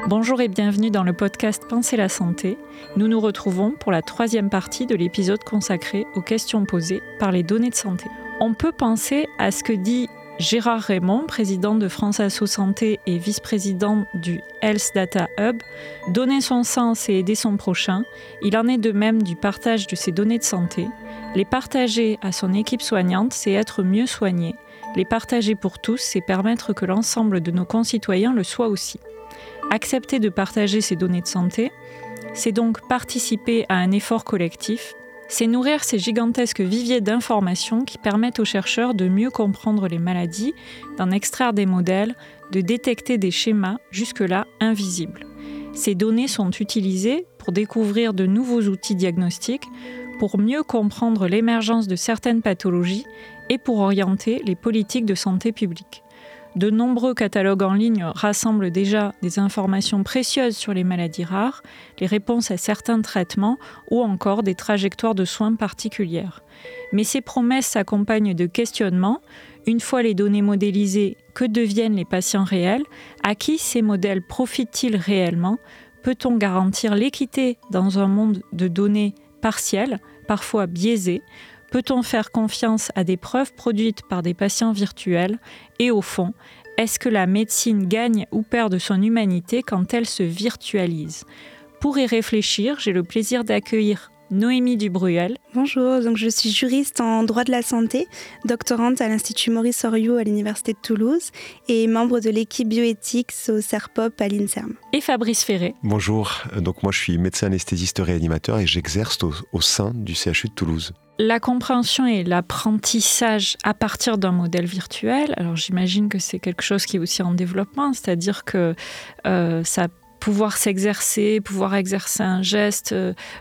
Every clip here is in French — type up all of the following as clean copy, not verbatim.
Bonjour et bienvenue dans le podcast Penser la santé. Nous nous retrouvons pour la 3e partie de l'épisode consacré aux questions posées par les données de santé. On peut penser à ce que dit Gérard Raymond, président de France Asso Santé et vice-président du Health Data Hub. Donner son sens et aider son prochain, il en est de même du partage de ses données de santé. Les partager à son équipe soignante, c'est être mieux soigné. Les partager pour tous, c'est permettre que l'ensemble de nos concitoyens le soient aussi. Accepter de partager ces données de santé, c'est donc participer à un effort collectif, c'est nourrir ces gigantesques viviers d'informations qui permettent aux chercheurs de mieux comprendre les maladies, d'en extraire des modèles, de détecter des schémas jusque-là invisibles. Ces données sont utilisées pour découvrir de nouveaux outils diagnostiques, pour mieux comprendre l'émergence de certaines pathologies et pour orienter les politiques de santé publique. De nombreux catalogues en ligne rassemblent déjà des informations précieuses sur les maladies rares, les réponses à certains traitements ou encore des trajectoires de soins particulières. Mais ces promesses s'accompagnent de questionnements. Une fois les données modélisées, que deviennent les patients réels? À qui ces modèles profitent-ils réellement? Peut-on garantir l'équité dans un monde de données partielles, parfois biaisées? Peut-on faire confiance à des preuves produites par des patients virtuels? Et au fond, est-ce que la médecine gagne ou perd de son humanité quand elle se virtualise? Pour y réfléchir, j'ai le plaisir d'accueillir Noémie Dubruel. Bonjour, donc je suis juriste en droit de la santé, doctorante à l'Institut Maurice Horiot à l'Université de Toulouse et membre de l'équipe bioéthique au CERPOP à l'INSERM. Et Fabrice Ferré. Bonjour, donc moi je suis médecin anesthésiste réanimateur et j'exerce au sein du CHU de Toulouse. La compréhension et l'apprentissage à partir d'un modèle virtuel, alors j'imagine que c'est quelque chose qui est aussi en développement, c'est-à-dire que ça pouvoir s'exercer, pouvoir exercer un geste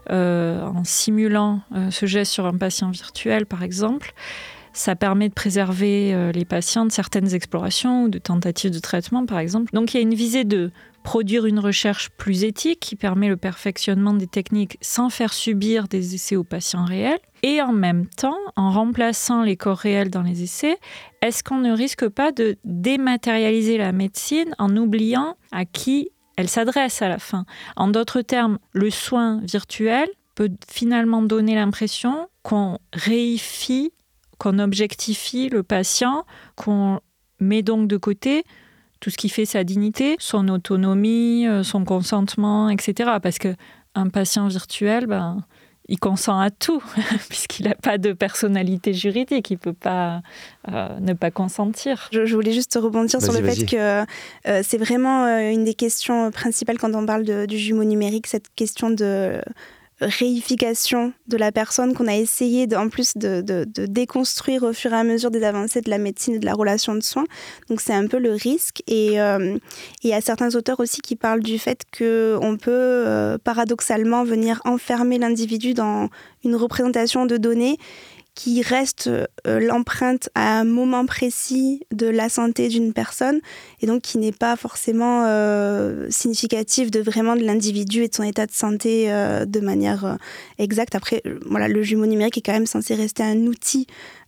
en simulant ce geste sur un patient virtuel, par exemple, ça permet de préserver les patients de certaines explorations ou de tentatives de traitement, par exemple. Donc il y a une visée de produire une recherche plus éthique qui permet le perfectionnement des techniques sans faire subir des essais aux patients réels. Et en même temps, en remplaçant les corps réels dans les essais, est-ce qu'on ne risque pas de dématérialiser la médecine en oubliant à qui elle s'adresse à la fin? En d'autres termes, le soin virtuel peut finalement donner l'impression qu'on réifie, qu'on objectifie le patient, qu'on met donc de côté tout ce qui fait sa dignité, son autonomie, son consentement, etc. Parce qu'un patient virtuel, il consent à tout, puisqu'il n'a pas de personnalité juridique, il ne peut pas ne pas consentir. Je voulais juste rebondir sur le fait que c'est vraiment une des questions principales quand on parle du jumeau numérique, cette question de réification de la personne qu'on a essayé en plus de déconstruire au fur et à mesure des avancées de la médecine et de la relation de soins. Donc c'est un peu le risque. Et il y a certains auteurs aussi qui parlent du fait qu'on peut paradoxalement venir enfermer l'individu dans une représentation de données qui reste l'empreinte à un moment précis de la santé d'une personne et donc qui n'est pas forcément significative de vraiment de l'individu et de son état de santé de manière exacte. Après, voilà, le jumeau numérique est quand même censé rester un outil,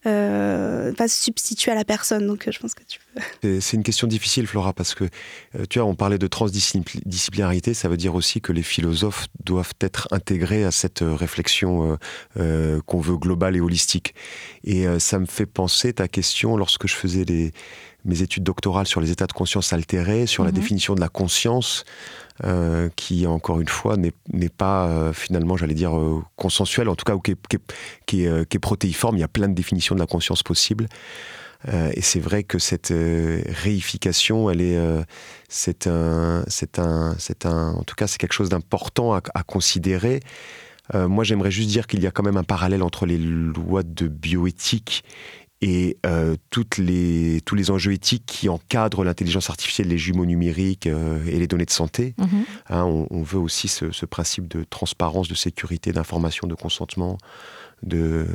pas se substituer à la personne. Donc je pense que tu peux... C'est une question difficile, Flora, parce que tu vois, on parlait de transdisciplinarité, ça veut dire aussi que les philosophes doivent être intégrés à cette réflexion qu'on veut globale et holistique. Et ça me fait penser, ta question, lorsque je faisais mes études doctorales sur les états de conscience altérés, sur la définition de la conscience, qui, encore une fois, n'est pas, finalement, j'allais dire, consensuelle, en tout cas, ou qui est protéiforme. Il y a plein de définitions de la conscience possibles. Et c'est vrai que cette réification, elle est, en tout cas, c'est quelque chose d'important à considérer. Moi, j'aimerais juste dire qu'il y a quand même un parallèle entre les lois de bioéthique et tous les enjeux éthiques qui encadrent l'intelligence artificielle, les jumeaux numériques et les données de santé. On veut aussi ce principe de transparence, de sécurité, d'information, de consentement, de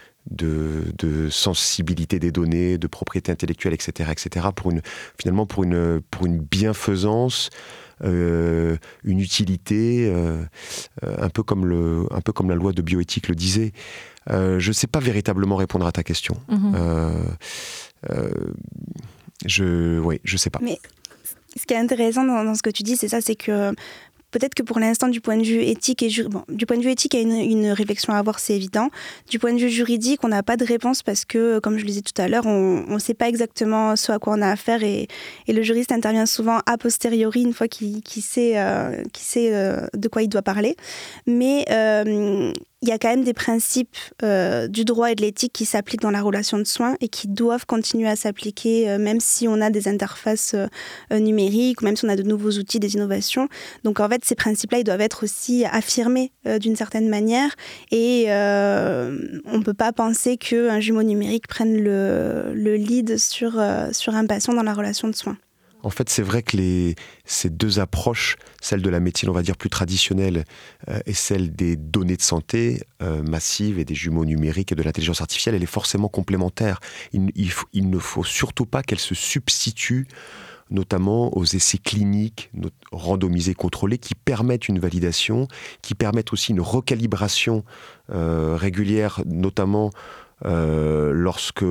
sensibilité des données, de propriété intellectuelle, etc., pour une bienfaisance, une utilité, un peu comme la loi de bioéthique le disait. Je ne sais pas véritablement répondre à ta question. Je sais pas. Mais Ce qui est intéressant dans ce que tu dis, c'est ça, c'est que peut-être que pour l'instant, du point de vue éthique du point de vue éthique, il y a une réflexion à avoir, c'est évident. Du point de vue juridique, on n'a pas de réponse parce que, comme je le disais tout à l'heure, on ne sait pas exactement ce à quoi on a affaire et le juriste intervient souvent a posteriori, une fois qu'il sait de quoi il doit parler. Mais il y a quand même des principes du droit et de l'éthique qui s'appliquent dans la relation de soins et qui doivent continuer à s'appliquer même si on a des interfaces numériques ou même si on a de nouveaux outils, des innovations. Donc en fait, ces principes-là, ils doivent être aussi affirmés d'une certaine manière et on ne peut pas penser qu'un jumeau numérique prenne le lead sur un patient dans la relation de soins. En fait, c'est vrai que ces deux approches, celle de la médecine, on va dire, plus traditionnelle et celle des données de santé massives et des jumeaux numériques et de l'intelligence artificielle, elle est forcément complémentaire. Il ne faut surtout pas qu'elle se substitue notamment aux essais cliniques randomisés contrôlés qui permettent une validation, qui permettent aussi une recalibration régulière, notamment lorsque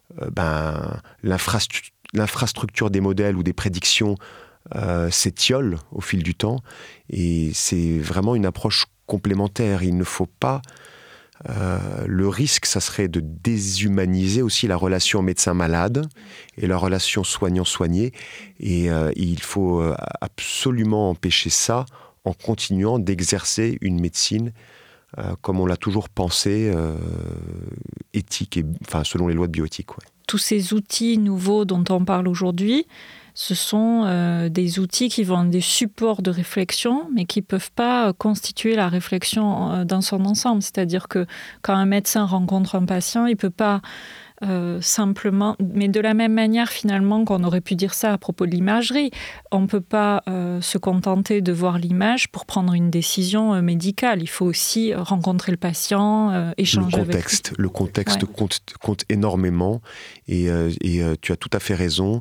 l'infrastructure des modèles ou des prédictions s'étiole au fil du temps. Et c'est vraiment une approche complémentaire. Il ne faut pas... le risque, ça serait de déshumaniser aussi la relation médecin-malade et la relation soignant-soigné. Et il faut absolument empêcher ça en continuant d'exercer une médecine comme on l'a toujours pensé, éthique, selon les lois de bioéthique. Ouais. Tous ces outils nouveaux dont on parle aujourd'hui, ce sont des outils qui vont être des supports de réflexion, mais qui ne peuvent pas constituer la réflexion dans son ensemble. C'est-à-dire que quand un médecin rencontre un patient, il ne peut pas simplement... Mais de la même manière, finalement, qu'on aurait pu dire ça à propos de l'imagerie, on ne peut pas se contenter de voir l'image pour prendre une décision médicale. Il faut aussi rencontrer le patient, échanger avec lui. Le contexte compte énormément et tu as tout à fait raison.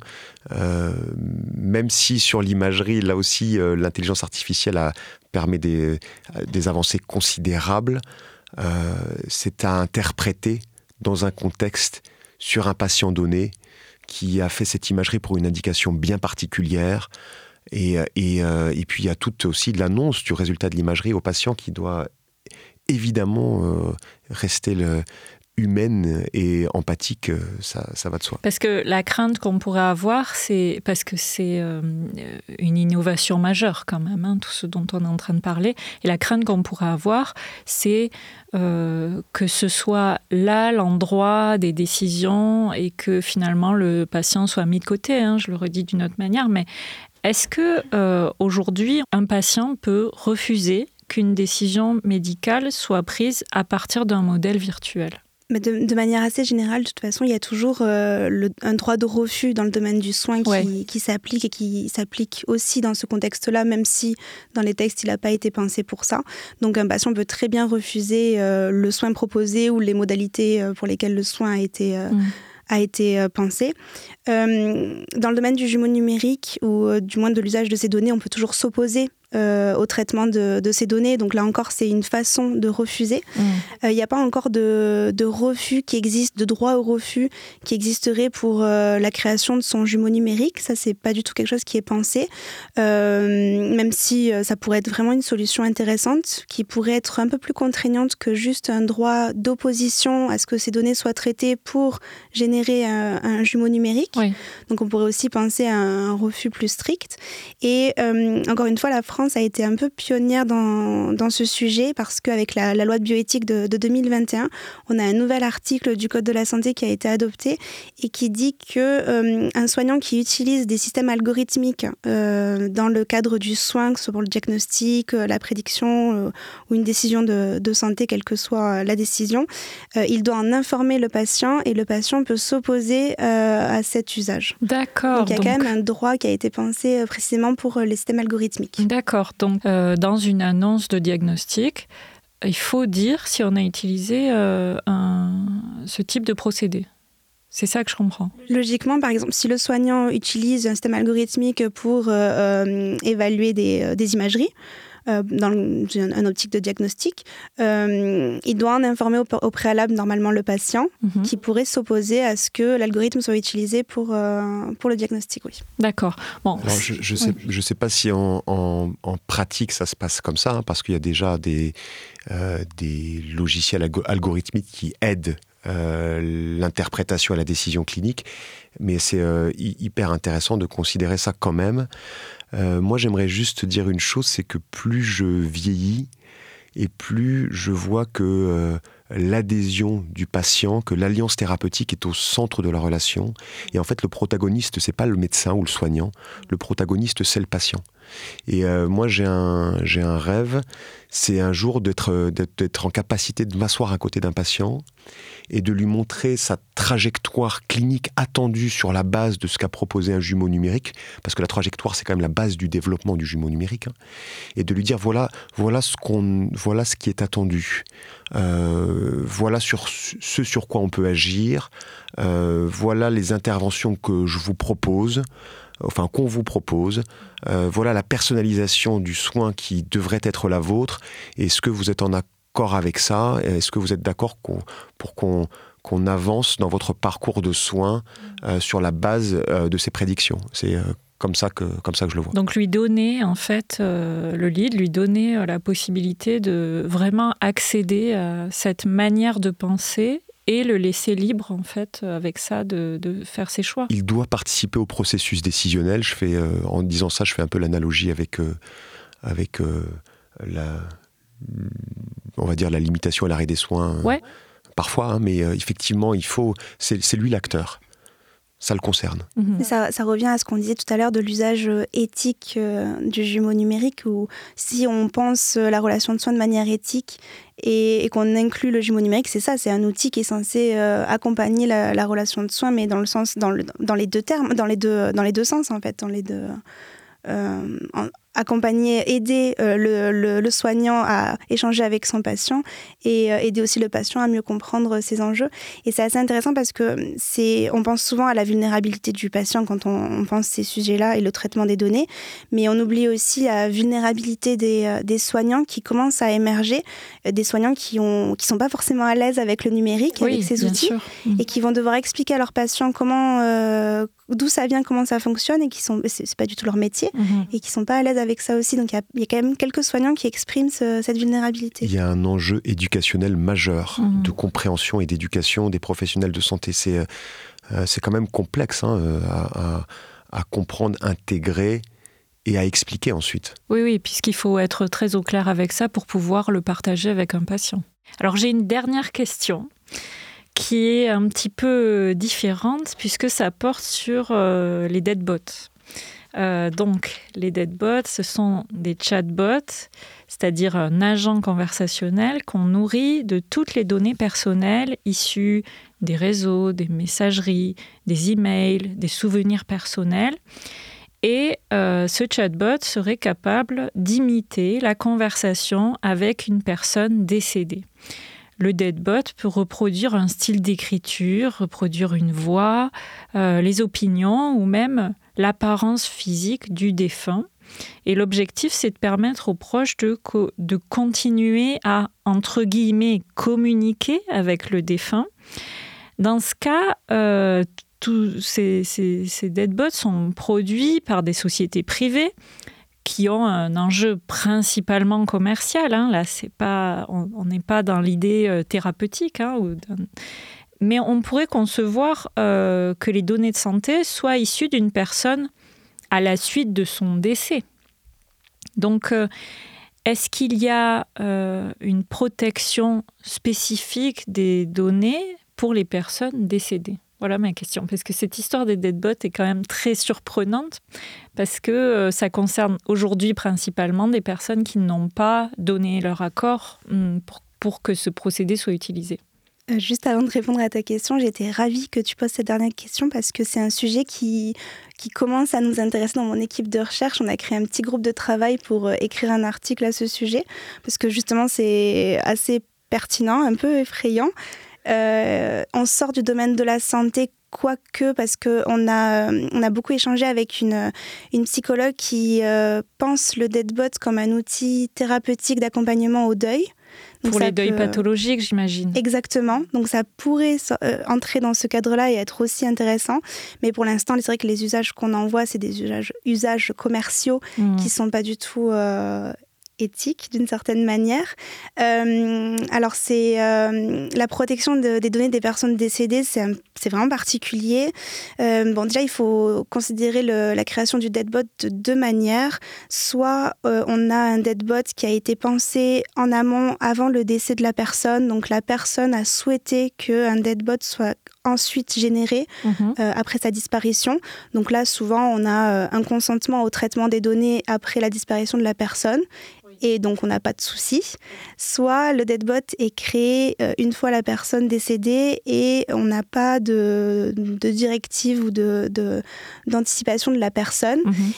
Même si sur l'imagerie, là aussi, l'intelligence artificielle permet des avancées considérables, c'est à interpréter dans un contexte sur un patient donné qui a fait cette imagerie pour une indication bien particulière. Et puis il y a toute aussi l'annonce du résultat de l'imagerie au patient qui doit évidemment rester humaine et empathique, ça va de soi. Parce que la crainte qu'on pourrait avoir, c'est parce que c'est une innovation majeure quand même, tout ce dont on est en train de parler. Et la crainte qu'on pourrait avoir, c'est que ce soit là l'endroit des décisions et que finalement le patient soit mis de côté. Je le redis d'une autre manière, mais est-ce que aujourd'hui un patient peut refuser qu'une décision médicale soit prise à partir d'un modèle virtuel ? Mais de manière assez générale, de toute façon, il y a toujours un droit de refus dans le domaine du soin qui s'applique et qui s'applique aussi dans ce contexte-là, même si dans les textes, il n'a pas été pensé pour ça. Donc un patient peut très bien refuser le soin proposé ou les modalités pour lesquelles le soin a été pensé. Dans le domaine du jumeau numérique ou du moins de l'usage de ces données, on peut toujours s'opposer au traitement de ces données. Donc là encore, c'est une façon de refuser. Il n'y a pas encore de refus qui existe, de droit au refus qui existerait pour la création de son jumeau numérique. Ça, c'est pas du tout quelque chose qui est pensé. Même si ça pourrait être vraiment une solution intéressante, qui pourrait être un peu plus contraignante que juste un droit d'opposition à ce que ces données soient traitées pour générer un jumeau numérique. Oui. Donc on pourrait aussi penser à un refus plus strict. Et encore une fois, la France a été un peu pionnière dans ce sujet parce qu'avec la loi de bioéthique de 2021, on a un nouvel article du Code de la santé qui a été adopté et qui dit qu'un soignant qui utilise des systèmes algorithmiques dans le cadre du soin, que ce soit pour le diagnostic, la prédiction ou une décision de santé, quelle que soit la décision, il doit en informer le patient et le patient peut s'opposer à cet usage. D'accord. Donc il y a quand même un droit qui a été pensé précisément pour les systèmes algorithmiques. D'accord. Donc, dans une annonce de diagnostic, il faut dire si on a utilisé ce type de procédé. C'est ça que je comprends. Logiquement, par exemple, si le soignant utilise un système algorithmique pour évaluer des imageries, dans une optique de diagnostic, il doit en informer au préalable normalement le patient qui pourrait s'opposer à ce que l'algorithme soit utilisé pour le diagnostic. Oui. D'accord. Bon, alors, je sais pas si en pratique ça se passe comme ça, parce qu'il y a déjà des logiciels algorithmiques qui aident l'interprétation et la décision clinique, mais c'est hyper intéressant de considérer ça quand même. Moi, j'aimerais juste dire une chose, c'est que plus je vieillis et plus je vois que l'adhésion du patient, que l'alliance thérapeutique est au centre de la relation. Et en fait, le protagoniste, c'est pas le médecin ou le soignant. Le protagoniste, c'est le patient. Et moi, j'ai un rêve, c'est un jour d'être en capacité de m'asseoir à côté d'un patient et de lui montrer sa trajectoire clinique attendue sur la base de ce qu'a proposé un jumeau numérique, parce que la trajectoire, c'est quand même la base du développement du jumeau numérique, hein, et de lui dire voilà ce qui est attendu, voilà ce sur quoi on peut agir, voilà les interventions que je vous propose, enfin qu'on vous propose, voilà la personnalisation du soin qui devrait être la vôtre. Est-ce que vous êtes en accord avec ça? Est-ce que vous êtes d'accord pour qu'on avance dans votre parcours de soins sur la base de ces prédictions? C'est comme ça que je le vois. Donc lui donner en fait le lead, lui donner la possibilité de vraiment accéder à cette manière de penser et le laisser libre, en fait, avec ça, de faire ses choix. Il doit participer au processus décisionnel. En disant ça, je fais un peu l'analogie avec on va dire la limitation à l'arrêt des soins. Ouais. Parfois, hein, mais effectivement, c'est lui l'acteur. Ça le concerne. Ça revient à ce qu'on disait tout à l'heure de l'usage éthique du jumeau numérique, où si on pense la relation de soins de manière éthique et qu'on inclut le jumeau numérique, c'est ça, c'est un outil qui est censé accompagner la relation de soins, mais dans les deux termes, dans les deux sens en fait, dans les deux. Accompagner, aider le soignant à échanger avec son patient et aider aussi le patient à mieux comprendre ses enjeux. Et c'est assez intéressant parce que on pense souvent à la vulnérabilité du patient quand on pense ces sujets-là et le traitement des données, mais on oublie aussi la vulnérabilité des soignants qui commencent à émerger, des soignants qui sont pas forcément à l'aise avec le numérique, avec ces outils, et qui vont devoir expliquer à leurs patients d'où ça vient, comment ça fonctionne, et c'est pas du tout leur métier, et qui sont pas à l'aise avec ça aussi. Donc il y a quand même quelques soignants qui expriment cette vulnérabilité. Il y a un enjeu éducationnel majeur de compréhension et d'éducation des professionnels de santé. C'est quand même complexe à comprendre, intégrer et à expliquer ensuite. Oui, puisqu'il faut être très au clair avec ça pour pouvoir le partager avec un patient. Alors j'ai une dernière question qui est un petit peu différente puisque ça porte sur les deadbots. Donc, les deadbots, ce sont des chatbots, c'est-à-dire un agent conversationnel qu'on nourrit de toutes les données personnelles issues des réseaux, des messageries, des emails, des souvenirs personnels. Et ce chatbot serait capable d'imiter la conversation avec une personne décédée. Le deadbot peut reproduire un style d'écriture, reproduire une voix, les opinions ou même l'apparence physique du défunt. Et l'objectif, c'est de permettre aux proches de continuer à, entre guillemets, communiquer avec le défunt. Dans ce cas, tous ces deadbots sont produits par des sociétés privées qui ont un enjeu principalement commercial. Là, on n'est pas dans l'idée thérapeutique. Mais on pourrait concevoir que les données de santé soient issues d'une personne à la suite de son décès. Donc, est-ce qu'il y a une protection spécifique des données pour les personnes décédées ? Voilà ma question, parce que cette histoire des deadbots est quand même très surprenante, parce que ça concerne aujourd'hui principalement des personnes qui n'ont pas donné leur accord pour que ce procédé soit utilisé. Juste avant de répondre à ta question, j'étais ravie que tu poses cette dernière question parce que c'est un sujet qui commence à nous intéresser dans mon équipe de recherche. On a créé un petit groupe de travail pour écrire un article à ce sujet parce que justement c'est assez pertinent, un peu effrayant. On sort du domaine de la santé quoique, parce qu'on a beaucoup échangé avec une psychologue qui pense le Deadbot comme un outil thérapeutique d'accompagnement au deuil. Donc pour les deuils pathologiques, j'imagine. Exactement. Donc ça pourrait entrer dans ce cadre-là et être aussi intéressant. Mais pour l'instant, c'est vrai que les usages qu'on en voit, c'est des usages commerciaux qui ne sont pas du tout éthique d'une certaine manière. Alors c'est la protection des données des personnes décédées, c'est vraiment particulier. Déjà il faut considérer la création du Deadbot de deux manières. Soit on a un Deadbot qui a été pensé en amont avant le décès de la personne, donc la personne a souhaité qu'un Deadbot soit ensuite généré après sa disparition. Donc là souvent on a un consentement au traitement des données après la disparition de la personne. Et donc, on n'a pas de souci. Soit le Deadbot est créé une fois la personne décédée et on n'a pas de directive ou d'anticipation de la personne.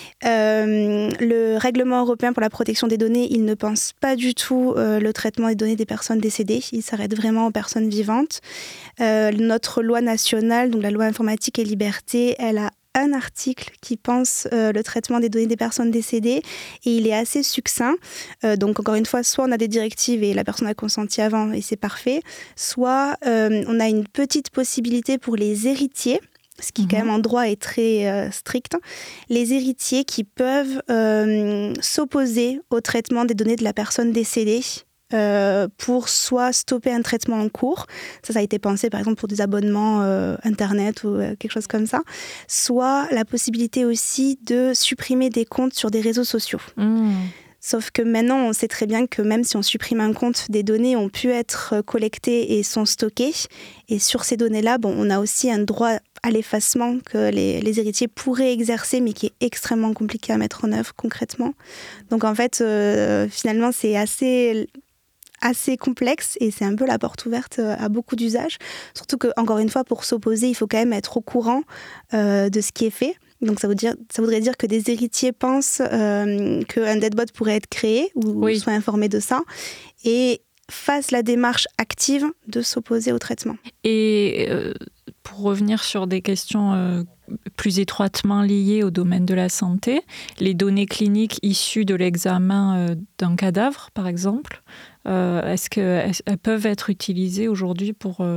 Le règlement européen pour la protection des données, il ne pense pas du tout le traitement des données des personnes décédées. Il s'arrête vraiment aux personnes vivantes. Notre loi nationale, donc la loi informatique et liberté, elle a un article qui pense le traitement des données des personnes décédées et il est assez succinct. Donc encore une fois, soit on a des directives et la personne a consenti avant et c'est parfait, soit on a une petite possibilité pour les héritiers, ce qui quand même en droit est très strict, les héritiers qui peuvent s'opposer au traitement des données de la personne décédée pour soit stopper un traitement en cours, ça a été pensé par exemple pour des abonnements internet ou quelque chose comme ça, soit la possibilité aussi de supprimer des comptes sur des réseaux sociaux. Sauf que maintenant, on sait très bien que même si on supprime un compte, des données ont pu être collectées et sont stockées. Et sur ces données-là, on a aussi un droit à l'effacement que les héritiers pourraient exercer, mais qui est extrêmement compliqué à mettre en œuvre concrètement. Donc en fait, finalement, c'est assez complexe et c'est un peu la porte ouverte à beaucoup d'usages. Surtout que, encore une fois, pour s'opposer, il faut quand même être au courant de ce qui est fait. Donc ça voudrait dire que des héritiers pensent qu'un Deadbot pourrait être créé ou soient informés de ça et fassent la démarche active de s'opposer au traitement. Et pour revenir sur des questions plus étroitement liées au domaine de la santé, les données cliniques issues de l'examen d'un cadavre, par exemple, est-ce qu'elles peuvent être utilisées aujourd'hui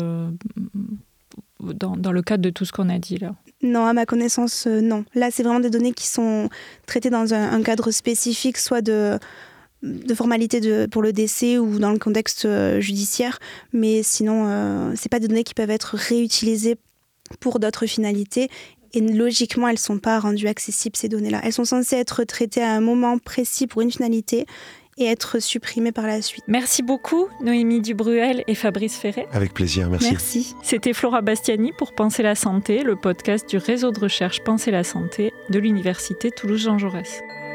dans le cadre de tout ce qu'on a dit là? Non, à ma connaissance, non. Là, c'est vraiment des données qui sont traitées dans un cadre spécifique, soit de formalité pour le décès ou dans le contexte judiciaire. Mais sinon, c'est pas des données qui peuvent être réutilisées pour d'autres finalités. Et logiquement, elles ne sont pas rendues accessibles, ces données-là. Elles sont censées être traitées à un moment précis pour une finalité et être supprimées par la suite. Merci beaucoup, Noémie Dubruel et Fabrice Ferret. Avec plaisir, merci. Merci. C'était Flora Bastiani pour Penser la santé, le podcast du réseau de recherche Penser la santé de l'Université Toulouse-Jean Jaurès.